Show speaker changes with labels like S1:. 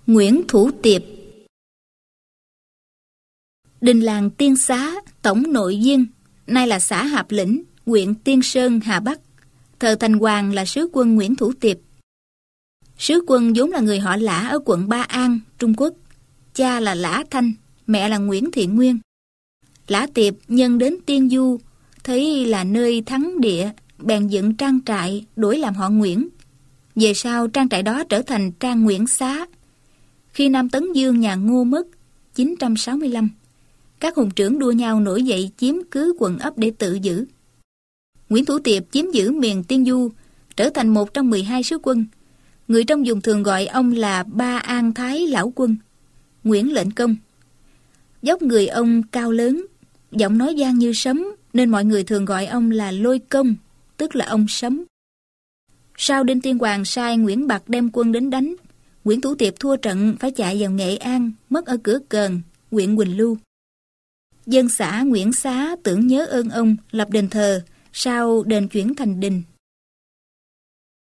S1: Nguyễn Thủ Tiệp. Đình làng Tiên Xá, tổng nội viên, nay là xã Hạp Lĩnh, huyện Tiên Sơn, Hà Bắc. Thờ thành hoàng là sứ quân Nguyễn Thủ Tiệp. Sứ quân vốn là người họ Lã ở quận Ba An, Trung Quốc. Cha là Lã Thanh, mẹ là Nguyễn Thị Nguyên. Lã Tiệp nhân đến Tiên Du, thấy là nơi thắng địa, bèn dựng trang trại đổi làm họ Nguyễn. Về sau trang trại đó trở thành trang Nguyễn Xá. Khi Nam Tấn Dương nhà Ngô mất 965, các hùng trưởng đua nhau nổi dậy chiếm cứ quận ấp để tự giữ. Nguyễn Thủ Tiệp chiếm giữ miền Tiên Du, trở thành một trong 12 sứ quân. Người trong vùng thường gọi ông là Ba An Thái Lão Quân, Nguyễn Lệnh Công. Dốc người ông cao lớn, giọng nói vang như sấm, nên mọi người thường gọi ông là Lôi Công, tức là ông sấm. Sau Đinh Tiên Hoàng sai Nguyễn Bạc đem quân đến đánh, Nguyễn Thủ Tiệp thua trận phải chạy vào Nghệ An, mất ở Cửa Cờn, huyện Quỳnh Lưu. Dân xã Nguyễn Xá tưởng nhớ ơn ông, lập đền thờ, sau đền chuyển thành đình.